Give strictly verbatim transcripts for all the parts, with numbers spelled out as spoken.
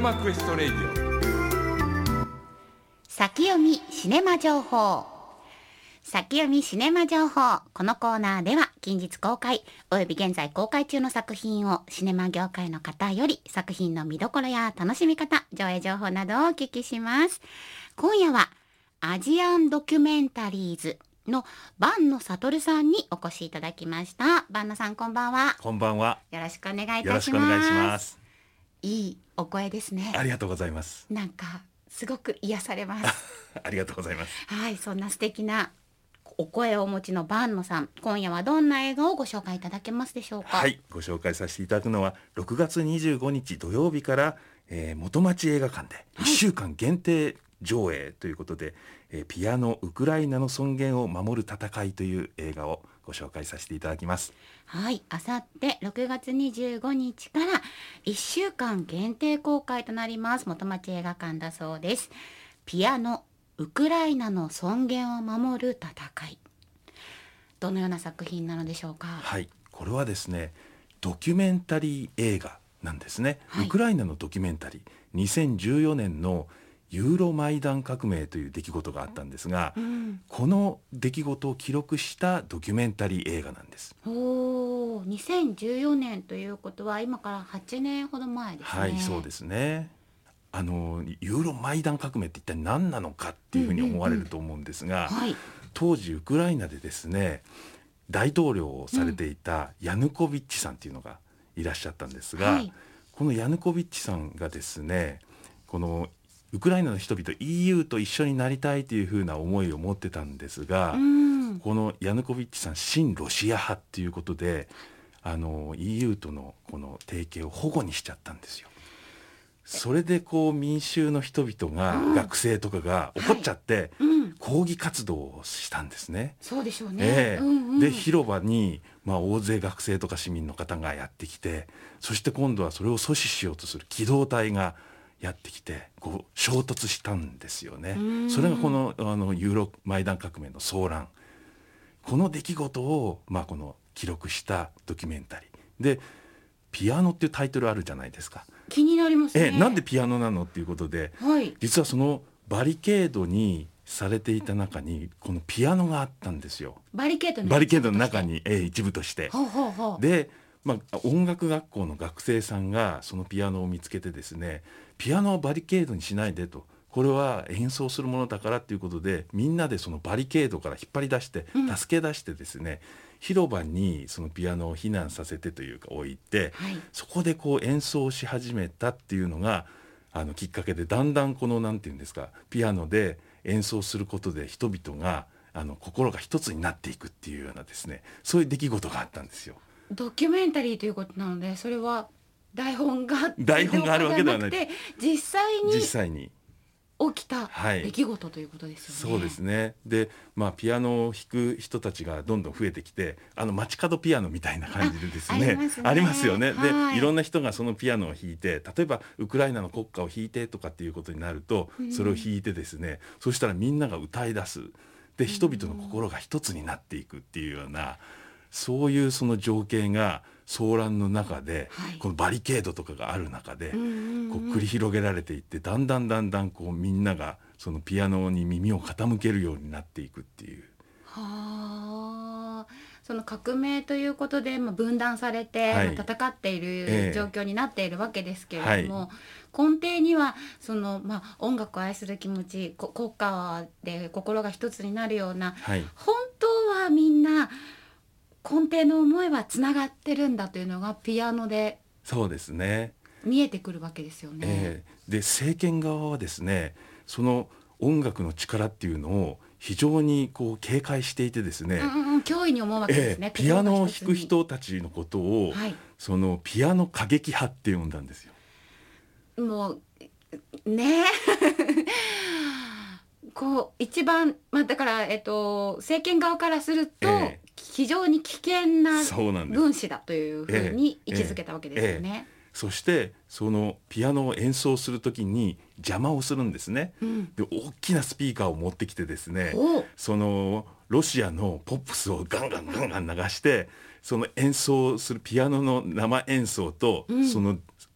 マクエストレディオ。 先読みシネマ情報。先読みシネマ情報。このコーナーでは近日公開および現在公開中の作品をシネマ業界の方より作品の見どころや楽しみ方、上映情報などをお聞きします。今夜はアジアンドキュメンタリーズの坂野悟さんにお越しいただきました。坂野さん、こんばんは。 こんばんは。 よろしくお願いいたします。 よろしくお願いします。 いいお声ですね。 ありがとうございます。 なんかすごく癒されますありがとうございます。 はい、そんな素敵なお声をお持ちの坂野さん、今夜はどんな映画をご紹介いただけますでしょうか。 はい、ご紹介させていただくのはろくがつにじゅうごにち土曜日から、えー、元町映画館でいっしゅうかん限定上映ということで、はい、えー、ピアノウクライナの尊厳を守る戦いという映画をご紹介させていただきます。 はい、あさってろくがつにじゅうごにちからいっしゅうかん限定公開となります。元町映画館だそうです。ピアノウクライナの尊厳を守る戦い、どのような作品なのでしょうか。 はい、これはですね、ドキュメンタリー映画なんですね、はい、ウクライナのドキュメンタリー、にせんじゅうよねんのユーロマイダン革命という出来事があったんですが、うん、この出来事を記録したドキュメンタリー映画なんです。 おー、にせんじゅうよねんということは今からはちねんほど前ですね。 はい、そうですね。あのユーロマイダン革命って一体何なのかっていうふうに思われると思うんですが、当時ウクライナでですね、大統領をされていたヤヌコビッチさんっていうのがいらっしゃったんですが、はい、このヤヌコビッチさんがですね、このウクライナの人々 イーユー と一緒になりたいというふうな思いを持ってたんですが、うん、このヤヌコビッチさん親ロシア派っていうことで、あの イーユー とのこの提携を保護にしちゃったんですよ。それでこう民衆の人々が、うん、学生とかが怒っちゃって、はい、うん、抗議活動をしたんですね。 そうでしょうね、 えーうんうん、 で広場に、まあ、大勢学生とか市民の方がやってきて、そして今度はそれを阻止しようとする機動隊がやってきてこう衝突したんですよね。それがこの、あのユーロマイダン革命の騒乱、この出来事を、まあ、この記録したドキュメンタリーで、ピアノっていうタイトルあるじゃないですか。 気になりますね。 えなんでピアノなのっていうことで、はい、実はそのバリケードにされていた中にこのピアノがあったんですよ。 バリケードのバリケードの中に、え一部として。 ほうほうほう。 で、まあ、音楽学校の学生さんがそのピアノを見つけてですね、ピアノをバリケードにしないでと、これは演奏するものだからっていうことで、みんなでそのバリケードから引っ張り出して助け出してですね、うん、広場にそのピアノを避難させてというか置いて、はい、そこでこう演奏し始めたっていうのがあのきっかけで、だんだんこのなんていうんですか、ピアノで演奏することで人々があの心が一つになっていくっていうようなですね、そういう出来事があったんですよ。 ドキュメンタリーということなので、それは台本が台本があるわけではなくて、実際に実際に起きた出来事ということですよね。 はい、そうですね。で、まあ、ピアノを弾く人たちがどんどん増えてきて、あの街角ピアノみたいな感じでですね、 あ, あ, り, すねありますよね。で、はい、いろんな人がそのピアノを弾いて、例えばウクライナの国歌を弾いてとかっていうことになると、それを弾いてですね、うん、そしたらみんなが歌い出す。で、人々の心が一つになっていくっていうような、そういうその情景が騒乱の中で、はい、このバリケードとかがある中で、こう繰り広げられていって、だんだんだんだんこうみんながそのピアノに耳を傾けるようになっていくっていう。 はあ、その革命ということで、まあ、分断されて、はい、まあ、戦っている状況になっているわけですけれども、えーはい、根底にはその、まあ、音楽を愛する気持ち、国家で心が一つになるような、はい、本当はみんな根底の思いはつながってるんだというのがピアノでそうですね、 見えてくるわけですよね。 えー、で政権側はですね、その音楽の力っていうのを非常にこう警戒していてですね、 うんうん、脅威に思うわけですね、 えー、ピアノを弾く人たちのことを、はい、そのピアノ過激派って呼んだんですよ。 もうねこう一番、まあ、だから、えっと、政権側からすると、えー非常に危険な分子だというふうに位置づけたわけですよね。ええええ、 そしてそのピアノを演奏するときに邪魔をするんですね、うん、で大きなスピーカーを持ってきてですね、そのロシアのポップスをガンガンガンガン流して、その演奏するピアノの生演奏と、うん、その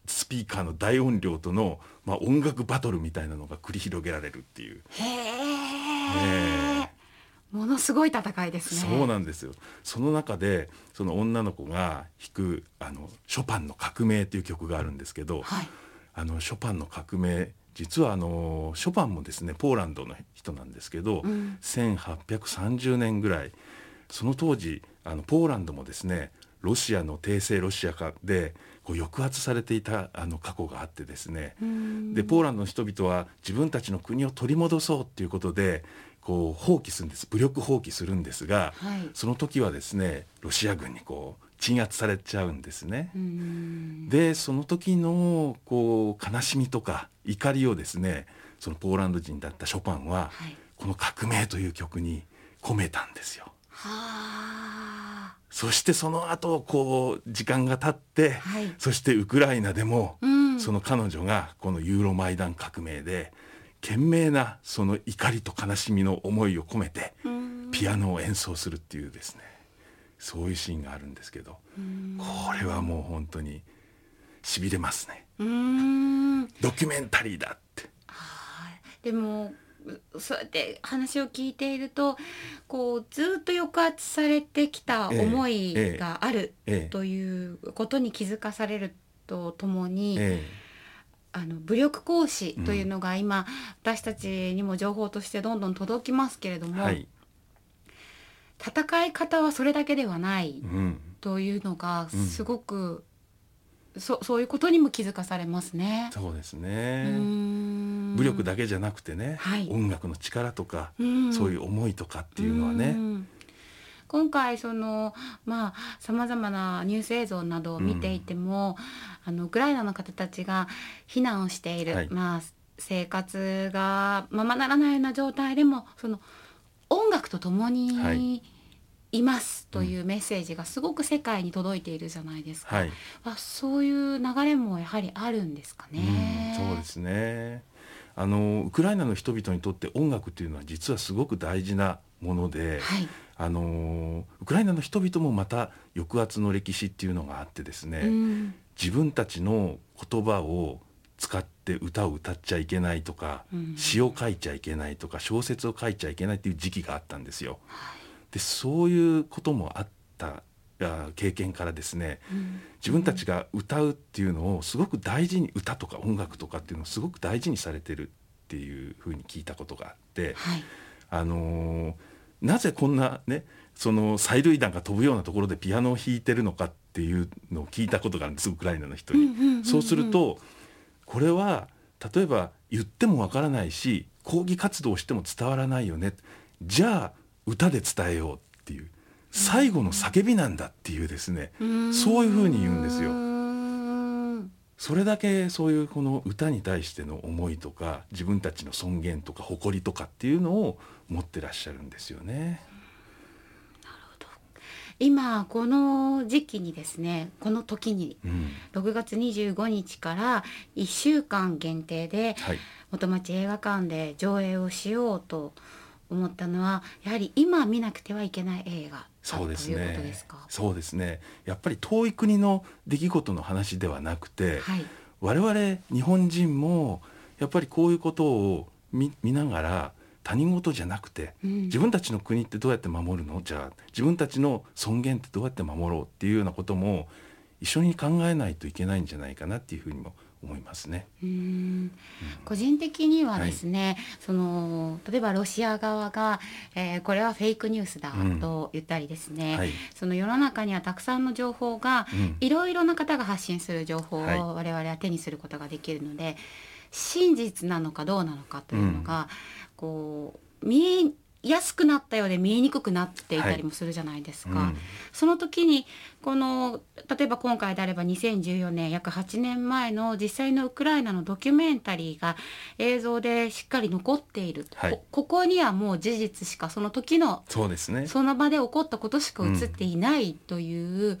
スピーカーの大音量との、まあ、音楽バトルみたいなのが繰り広げられるっていう。 へえ、ものすごい戦いですね。 そうなんですよ。その中でその女の子が弾くあのショパンの革命という曲があるんですけど、 はい、 あのショパンの革命、実はあのショパンもですねポーランドの人なんですけど、うん、せんはっぴゃくさんじゅうねんぐらい、その当時あのポーランドもですねロシアの帝政ロシア化でこう抑圧されていたあの過去があってですね、でポーランドの人々は自分たちの国を取り戻そうということでこう放棄するんです。武力放棄するんですが、はい、その時はですねロシア軍にこう鎮圧されちゃうんですね。でその時のこう悲しみとか怒りをですねそのポーランド人だったショパンは、はい、この革命という曲に込めたんですよ。はあ、そしてその後こう時間が経って、はい、そしてウクライナでも、うん、その彼女がこのユーロマイダン革命で懸命なその怒りと悲しみの思いを込めてピアノを演奏するっていうですね、そういうシーンがあるんですけど、これはもう本当にしびれますね。うーん、ドキュメンタリーだって。 はあ、でもそうやって話を聞いているとこうずっと抑圧されてきた思いがあるということに気づかされるとともに、ええ、あの武力行使というのが今、うん、私たちにも情報としてどんどん届きますけれども、はい、戦い方はそれだけではないというのがすごく、うんそ, そういうことにも気づかされますね。 そうですね。武力だけじゃなくてね、はい、音楽の力とかそういう思いとかっていうのはね、 今回そのまあさまざまなニュース映像などを見ていても、うん、あのウクライナの方たちが避難をしている、はい、まあ、生活がままならないような状態でもその音楽とともに、はい、いますというメッセージがすごく世界に届いているじゃないですか、はい、あそういう流れもやはりあるんですかね。 うん、そうですね。あのウクライナの人々にとって音楽というのは実はすごく大事なもので、はい、あのウクライナの人々もまた抑圧の歴史っていうのがあってですね、うん、自分たちの言葉を使って歌を歌っちゃいけないとか、うん、詩を書いちゃいけないとか小説を書いちゃいけないっていう時期があったんですよ。はい、でそういうこともあった経験からですね、うん、自分たちが歌うっていうのをすごく大事に、歌とか音楽とかっていうのをすごく大事にされてるっていうふうに聞いたことがあって、はい、あのー、なぜこんなねその催涙弾が飛ぶようなところでピアノを弾いてるのかっていうのを聞いたことがあるんです、ウクライナの人に、うんうんうんうん、そうするとこれは例えば言ってもわからないし抗議活動をしても伝わらないよね、じゃあ歌で伝えようっていう最後の叫びなんだっていうですね、うそういうふうに言うんですよ。それだけそういうこの歌に対しての思いとか自分たちの尊厳とか誇りとかっていうのを持ってらっしゃるんですよね。 なるほど。今この時期にですね、この時にろくがつにじゅうごにちからいっしゅうかん限定で元町映画館で上映をしようと思ったのはやはり今見なくてはいけない映画だということですか？ そうですね。やっぱり遠い国の出来事の話ではなくて、はい、我々日本人もやっぱりこういうことを 見, 見ながら他人事じゃなくて、うん、自分たちの国ってどうやって守るの、じゃあ自分たちの尊厳ってどうやって守ろうっていうようなことも一緒に考えないといけないんじゃないかなっていうふうにも思いますね。 うーん、うん、個人的にはですね、はい、その例えばロシア側が、えー、これはフェイクニュースだと言ったりですね、うんはい、その世の中にはたくさんの情報が、うん、いろいろな方が発信する情報を我々は手にすることができるので、はい、真実なのかどうなのかというのが、うん、こう見え安くなったようで見えにくくなっていたりもするじゃないですか、はい、うん、その時にこの例えば今回であればにせんじゅうよねん約はちねんまえの実際のウクライナのドキュメンタリーが映像でしっかり残っている、はい、こ, ここにはもう事実しかその時のそうですね、 その場で起こったことしか映っていないという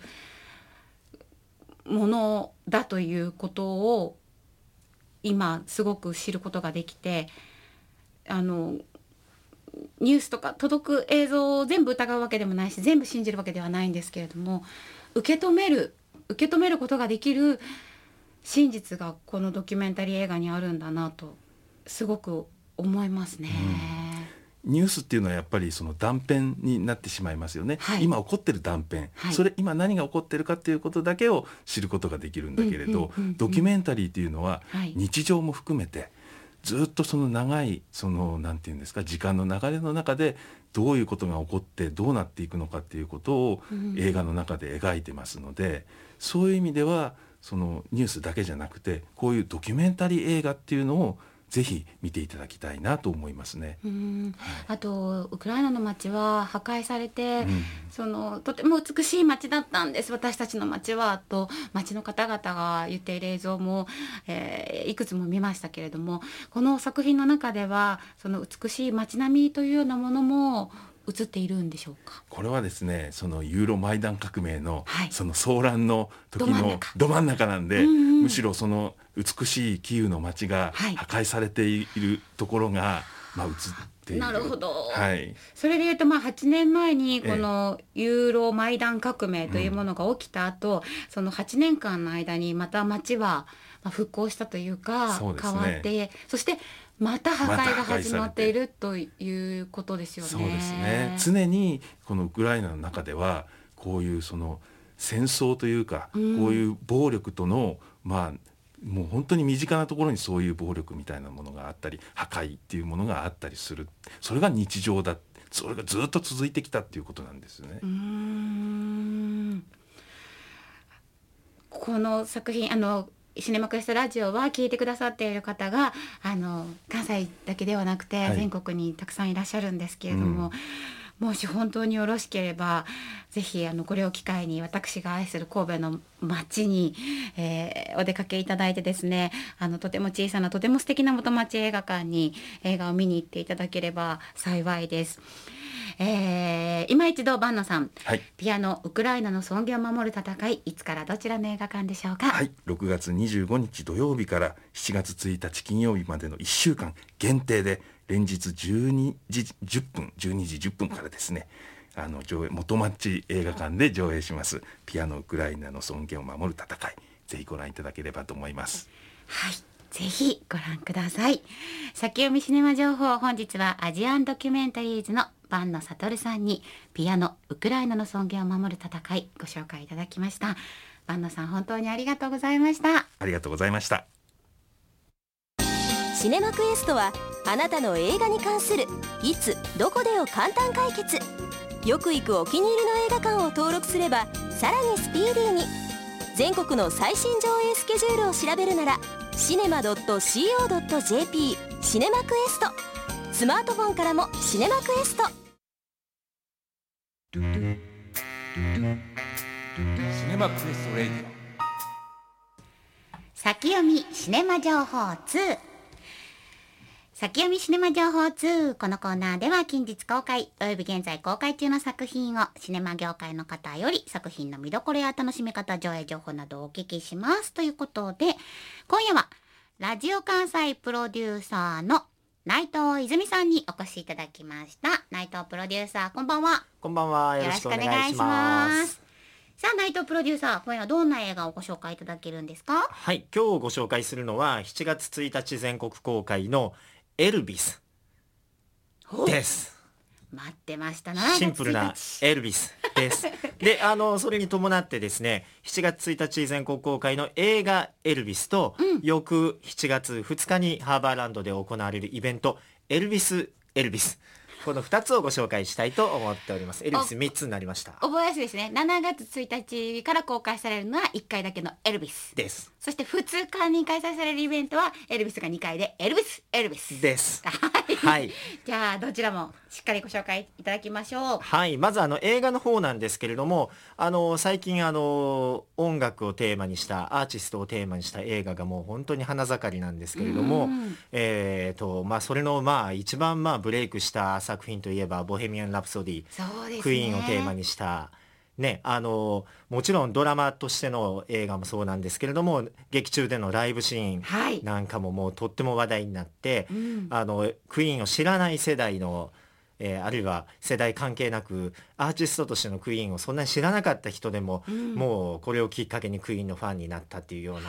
ものだということを今すごく知ることができて、あのニュースとか届く映像を全部疑うわけでもないし全部信じるわけではないんですけれども、受け止める受け止めることができる真実がこのドキュメンタリー映画にあるんだなとすごく思いますね、 うん、ニュースっていうのはやっぱりその断片になってしまいますよね、はい、今起こってる断片、はい、それ今何が起こってるかっていうことだけを知ることができるんだけれど、ドキュメンタリーっていうのは日常も含めてずっとその長いそのなんていうんですか、時間の流れの中でどういうことが起こってどうなっていくのかっていうことを映画の中で描いてますので、そういう意味ではそのニュースだけじゃなくてこういうドキュメンタリー映画っていうのをぜひ見ていただきたいなと思いますね。 うん、はい、あとウクライナの街は破壊されて、うん、そのとても美しい街だったんです、私たちの街はと街の方々が言っている映像も、えー、いくつも見ましたけれども、この作品の中ではその美しい街並みというようなものも映っているんでしょうか。 これはですね、そのユーロマイダン革命の、はい、その騒乱の時のど真ん中なんで、うんうん、むしろその美しいキーウの街が破壊されているところが、はい、まあ、映っている。 なるほど、 はい、 それでいうと、まあ、はちねんまえにこのユーロマイダン革命というものが起きた後、うん、そのはちねんかんの間にまた街は復興したというか、 そうですね、 変わって、そしてまた破壊が始まっているということですよね。 そうですね、常にこのウクライナの中ではこういうその戦争というか、うん、こういう暴力との、まあもう本当に身近なところにそういう暴力みたいなものがあったり、破壊っていうものがあったりする、それが日常だ、それがずっと続いてきたっていうことなんですよね。 うーん、この作品、あのシネマクエストラジオは聞いてくださっている方があの関西だけではなくて、はい、全国にたくさんいらっしゃるんですけれども、うん、もし本当によろしければぜひあのこれを機会に私が愛する神戸の街に、えー、お出かけいただいてですね、あのとても小さなとても素敵な元町映画館に映画を見に行っていただければ幸いです。えー、今一度坂野さん、はい、ピアノウクライナの尊厳を守る戦い、いつからどちらの映画館でしょうか。 はい、ろくがつにじゅうごにち土曜日からしちがつついたち金曜日までのいっしゅうかん限定で連日じゅうにじじゅっぷんじゅうにじじゅっぷんからですね、あの上映元町映画館で上映しますピアノウクライナの尊厳を守る戦い、ぜひご覧いただければと思います。 はい、ぜひご覧ください。先読みシネマ情報、本日はアジアンドキュメンタリーズの坂野悟さんにピアノウクライナの尊厳を守る戦いご紹介いただきました。坂野さん、本当にありがとうございました。 ありがとうございました。 シネマクエストはあなたの映画に関するいつどこでを簡単解決。よく行くお気に入りの映画館を登録すればさらにスピーディーに。全国の最新上映スケジュールを調べるならシネマ ドットシーオードットジェーピー シネマクエスト。スマートフォンからもシネマクエスト。 シネマクエストレディオ先読みシネマ情報ツー。先読みシネマ情報ツー。このコーナーでは近日公開および現在公開中の作品をシネマ業界の方より作品の見どころや楽しみ方、上映情報などをお聞きしますということで、今夜はラジオ関西プロデューサーの内藤泉さんにお越しいただきました。内藤プロデューサー、こんばんは。 こんばんは。よろしくお願いします。 さあ、内藤プロデューサー、今夜はどんな映画をご紹介いただけるんですか？ はい、今日ご紹介するのはしちがつついたち全国公開のエルビスです。 待ってましたな。 シンプルなエルビスですで、あのそれに伴ってですね、しちがつついたち全国公開の映画エルビスと、うん、翌しちがつふつかにハーバーランドで行われるイベントエルビスエルビス、このふたつをご紹介したいと思っております。エルビスみっつになりました。 覚えやすいですね。しちがつついたちから公開されるのはいっかいだけのエルビスです。 そしてふつかに開催されるイベントはエルビスがにかいでエルビスエルビスですはい、 はい、 じゃあどちらもしっかりご紹介いただきましょう。 はい、まずあの映画の方なんですけれども、あの最近あの音楽をテーマにしたアーティストをテーマにした映画がもう本当に花盛りなんですけれども、えーとまあ、それのまあ一番まあブレイクした作品といえばボヘミアン・ラプソディ、 そうですね、 クイーンをテーマにしたね、あのもちろんドラマとしての映画もそうなんですけれども、劇中でのライブシーンなんかももうとっても話題になって、はい、あのクイーンを知らない世代の、えー、あるいは世代関係なくアーティストとしてのクイーンをそんなに知らなかった人でも、うん、もうこれをきっかけにクイーンのファンになったっていうような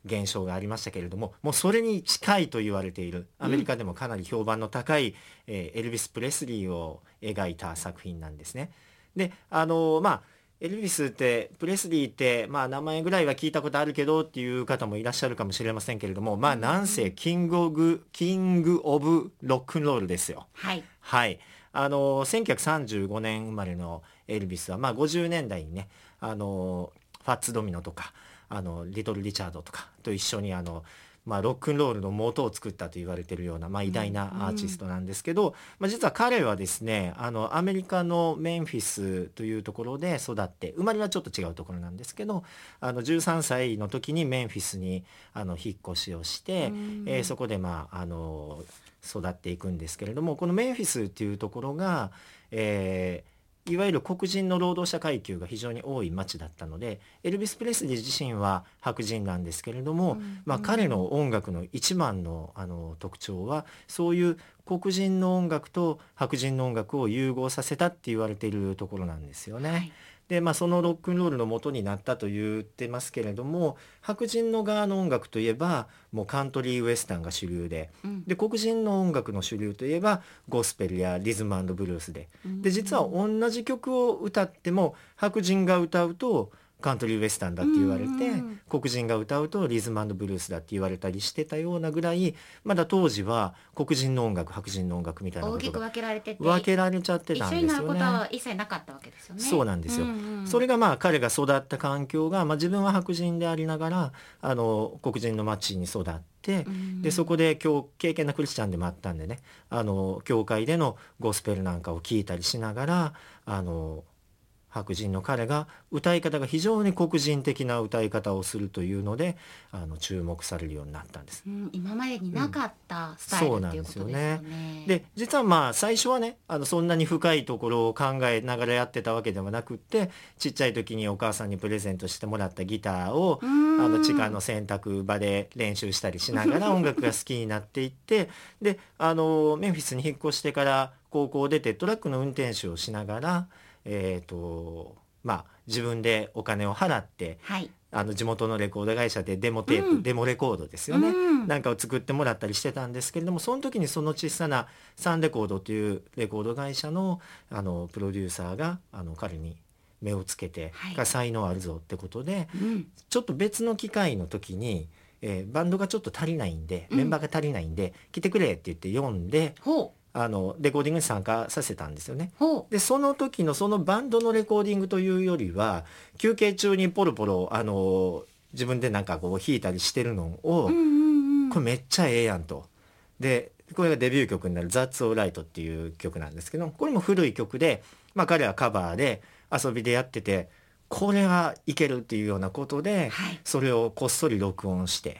現象がありましたけれども、もうそれに近いと言われている、アメリカでもかなり評判の高い、えーエルビス・プレスリーを描いた作品なんですね。であのまあエルビスってプレスリーって、まあ、名前ぐらいは聞いたことあるけどっていう方もいらっしゃるかもしれませんけれども、まあなんせキングオブキングオブロックンロールですよ。 はい、 はい、あのせんきゅうひゃくさんじゅうごねん生まれのエルビスは、まあ、ごじゅうねんだいにね、あのファッツドミノとかあのリトル・リチャードとかと一緒にあの、まあ、ロックンロールの元を作ったと言われているような、まあ、偉大なアーティストなんですけど、うんまあ、実は彼はですね、あのアメリカのメンフィスというところで育って、生まれはちょっと違うところなんですけど、あのじゅうさんさいの時にメンフィスにあの引っ越しをして、うんえー、そこで、まあ、あの育っていくんですけれども、このメンフィスっていうところが、えーいわゆる黒人の労働者階級が非常に多い町だったので、エルビス・プレスリー自身は白人なんですけれども、うんまあ、彼の音楽の一番の、あの特徴はそういう黒人の音楽と白人の音楽を融合させたって言われているところなんですよね。はいでまあ、そのロックンロールの元になったと言ってますけれども、白人の側の音楽といえばもうカントリーウエスタンが主流で、うん、で黒人の音楽の主流といえばゴスペルやリズム&ブルースで、で実は同じ曲を歌っても白人が歌うとカントリーウエスタンだって言われて、うんうん、黒人が歌うとリズム&ブルースだって言われたりしてたようなぐらい、まだ当時は黒人の音楽白人の音楽みたいなことが大きく分けられてて分けられちゃってたんですよね。 一緒になることは一切なかったわけですよね。 そうなんですよ、 うんうん、 それがまあ彼が育った環境が、まあ、自分は白人でありながらあの黒人の町に育って、うん、でそこで今日敬虔なクリスチャンでもあったんでね、あの教会でのゴスペルなんかを聞いたりしながら、あの白人の彼が歌い方が非常に黒人的な歌い方をするというのであの注目されるようになったんです、 うん、今までになかったスタイル、うん、っていうことですよね。そうなんですよね。 で実はまあ最初はね、あのそんなに深いところを考えながらやってたわけではなくって、ちっちゃい時にお母さんにプレゼントしてもらったギターをあの地下の洗濯場で練習したりしながら音楽が好きになっていってであのメンフィスに引っ越してから高校を出てトラックの運転手をしながらえーとまあ、自分でお金を払って、はい、あの地元のレコード会社でデモテープ、うん、デモレコードですよね、うん、なんかを作ってもらったりしてたんですけれども、その時にその小さなサンレコードというレコード会社 の, あのプロデューサーがあの彼に目をつけて、はい、才能あるぞってことで、うん、ちょっと別の機会の時に、えー、バンドがちょっと足りないんで、メンバーが足りないんで、うん、来てくれって言って呼んで、ほうあのレコーディングに参加させたんですよね。でその時のそのバンドのレコーディングというよりは休憩中にポロポロあの自分でなんかこう弾いたりしてるのを、うんうんうん、これめっちゃええやんと。でこれがデビュー曲になる That's Alright っていう曲なんですけど、これも古い曲で、まあ、彼はカバーで遊びでやってて、これはいけるっていうようなことで、はい、それをこっそり録音して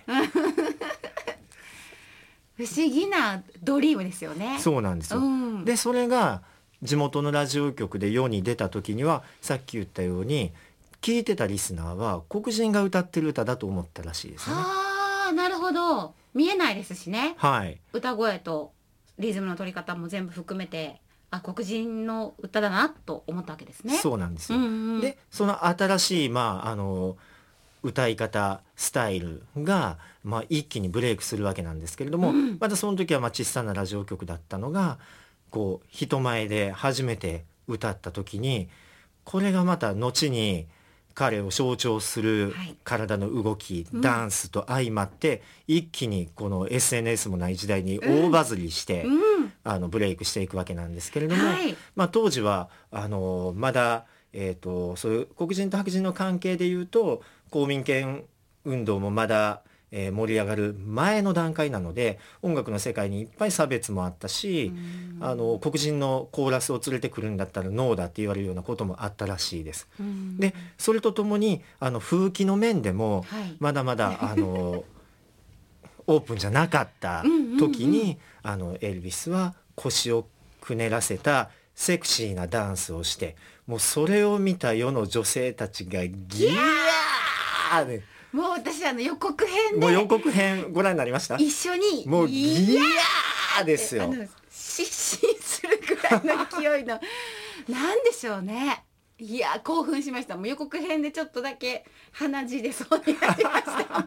不思議なドリームですよね。 そうなんですよ、うん、でそれが地元のラジオ局で世に出た時にはさっき言ったように聞いてたリスナーは黒人が歌ってる歌だと思ったらしいですね。 あーなるほど、見えないですしね、 はい、 歌声とリズムの取り方も全部含めてあ黒人の歌だなと思ったわけですね。 そうなんですよ、うんうん、でその新しい、まあ、あの歌い方スタイルが、まあ、一気にブレイクするわけなんですけれども、うん、またその時はまあ小さなラジオ局だったのがこう人前で初めて歌った時に、これがまた後に彼を象徴する体の動き、はい、ダンスと相まって、うん、一気にこの エスエヌエス もない時代に大バズりして、うん、あのブレイクしていくわけなんですけれども、はい、まあ、当時はあのまだえーと、そういう黒人と白人の関係でいうと公民権運動もまだ、えー、盛り上がる前の段階なので、音楽の世界にいっぱい差別もあったし、あの黒人のコーラスを連れてくるんだったらノーだって言われるようなこともあったらしいです。でそれとともにあの風紀の面でもまだまだ、はい、あのオープンじゃなかった時にうんうん、うん、あのエルビスは腰をくねらせたセクシーなダンスをして、もうそれを見た世の女性たちがギヤーで、 もう私あの予告編でもう予告編ご覧になりました？ 一緒にもうギヤーですよ。 あの失神するくらいの勢いのなんでしょうね。いや興奮しました。もう予告編でちょっとだけ鼻血でそうになりましたもう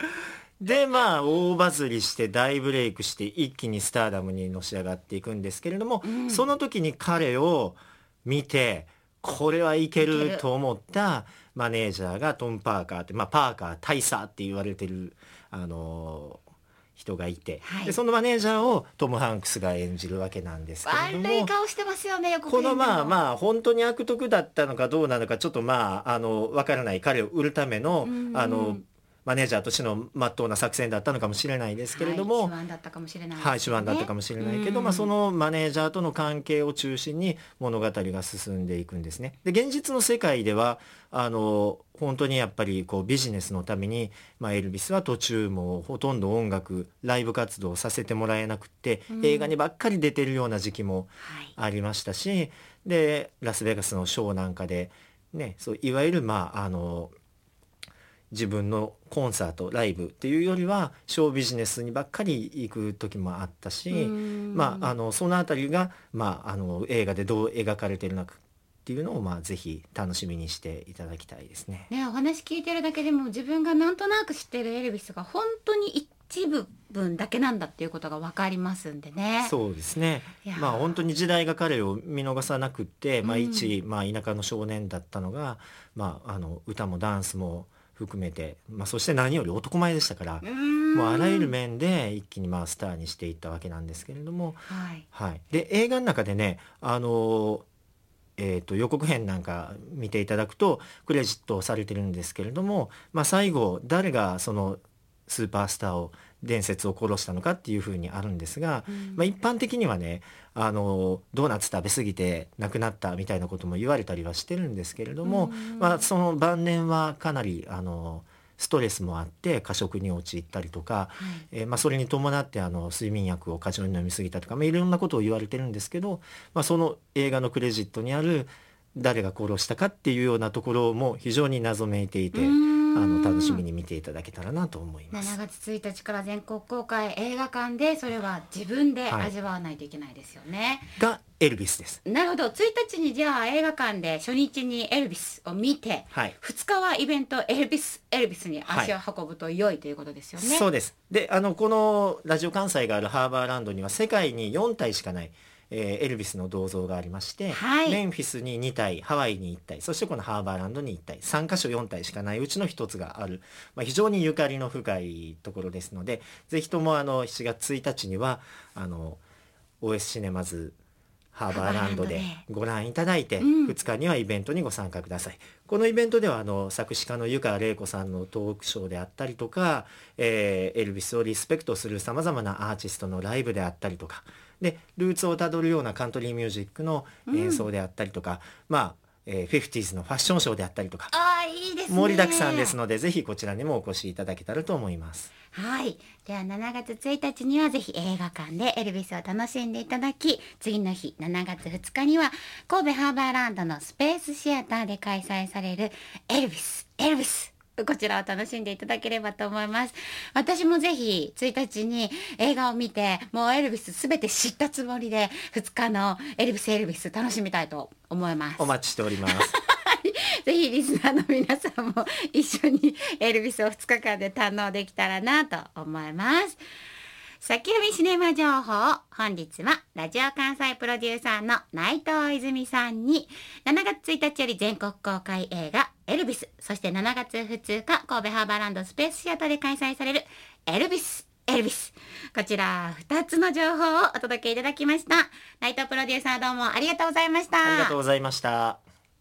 でまあ大バズりして大ブレイクして一気にスターダムにのし上がっていくんですけれども、うん、その時に彼を見てこれはいけると思ったマネージャーがトム・パーカーって、まあ、パーカー大佐って言われてる、あのー、人がいて、はい、でそのマネージャーをトム・ハンクスが演じるわけなんですけれども、 悪い顔してますよね。よくこのまあまあ本当に悪徳だったのかどうなのかちょっとまああの分からない彼を売るための、あのマネージャーとしての真っ当な作戦だったのかもしれないですけれども、 はい、手腕だったかもしれないですね。 はい、手腕だったかもしれないけど、まあ、そのマネージャーとの関係を中心に物語が進んでいくんですね。で現実の世界ではあの本当にやっぱりこうビジネスのために、まあ、エルビスは途中もうほとんど音楽ライブ活動をさせてもらえなくて、うん、映画にばっかり出てるような時期もありましたし、はい、でラスベガスのショーなんかで、ね、そういわゆるまああの自分のコンサートライブっていうよりはショービジネスにばっかり行く時もあったし、まあ、あのそのあたりが、まあ、あの映画でどう描かれてるのかっていうのを、まあ、ぜひ楽しみにしていただきたいですね。 ね、お話聞いてるだけでも自分がなんとなく知ってるエルビスが本当に一部分だけなんだっていうことが分かりますんでね。 そうですね。まあ本当に時代が彼を見逃さなくって、まあ、一、まあ、田舎の少年だったのが、まあ、あの歌もダンスも含めて、まあ、そして何より男前でしたから、もうあらゆる面で一気にまあスターにしていったわけなんですけれども、 はいはい、で映画の中でね、あの、えー、と予告編なんか見ていただくとクレジットされてるんですけれども、まあ、最後誰がそのスーパースターを伝説を殺したのかっていうふうにあるんですが、うん、まあ、一般的にはね、あのドーナツ食べ過ぎて亡くなったみたいなことも言われたりはしてるんですけれども、うん、まあ、その晩年はかなりあのストレスもあって過食に陥ったりとか、はい、えーまあ、それに伴ってあの睡眠薬を過剰に飲み過ぎたとか、まあ、いろんなことを言われてるんですけど、まあ、その映画のクレジットにある誰が殺したかっていうようなところも非常に謎めいていて、あの楽しみに見ていただけたらなと思います。 しちがつついたちから全国公開、映画館でそれは自分で味わわないといけないですよね、 はい、がエルビスです。 なるほど。ついたちにじゃあ映画館で初日にエルビスを見て、はい、ふつかはイベントエルビスエルビスに足を運ぶと良いということですよね、はい、 そうです。であのこのラジオ関西があるハーバーランドには世界によんたいしかないえー、エルビスの銅像がありまして、はい、メンフィスににたい、ハワイにいったい、そしてこのハーバーランドにいったい、さんかしょよんたいしかないうちのひとつがある、まあ、非常にゆかりの深いところですので、ぜひともあのしちがつついたちにはあの オーエス シネマズハーバーランドでご覧いただいて、うん、ふつかにはイベントにご参加ください。このイベントではあの作詞家の湯川玲子さんのトークショーであったりとか、えー、エルビスをリスペクトするさまざまなアーティストのライブであったりとかで、ルーツをたどるようなカントリーミュージックの演奏であったりとか、うん、まあ、えー、フィフティーズのファッションショーであったりとか、 あ、いいですね、 盛りだくさんですので、ぜひこちらにもお越しいただけたらと思います。 はい。ではしちがつついたちにはぜひ映画館でエルビスを楽しんでいただき、次の日しちがつふつかには神戸ハーバーランドのスペースシアターで開催されるエルビスエルビスこちらを楽しんでいただければと思います。私もぜひついたちに映画を見て、もうエルビスすべて知ったつもりでふつかのエルビスエルビス楽しみたいと思います。 お待ちしておりますぜひリスナーの皆さんも一緒にエルビスをふつかかんで堪能できたらなと思います。先読みシネマ情報、本日はラジオ関西プロデューサーの内藤泉さんにしちがつついたちより全国公開映画エルビス、そしてしちがつふつか神戸ハーバーランドスペースシアターで開催されるエルビスエルビス、こちらふたつの情報をお届けいただきました。内藤プロデューサー、どうもありがとうございました。 ありがとうございました。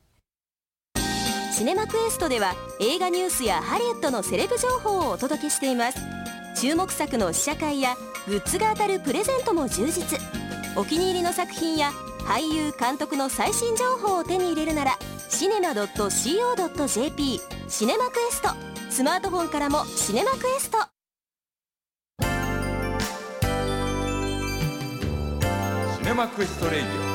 シネマクエストでは映画ニュースやハリウッドのセレブ情報をお届けしています。注目作の試写会やグッズが当たるプレゼントも充実。お気に入りの作品や俳優監督の最新情報を手に入れるならシネマ ドットコー ドットジェーピー シネマクエスト、スマートフォンからもシネマクエスト。 シネマクエストレイディオ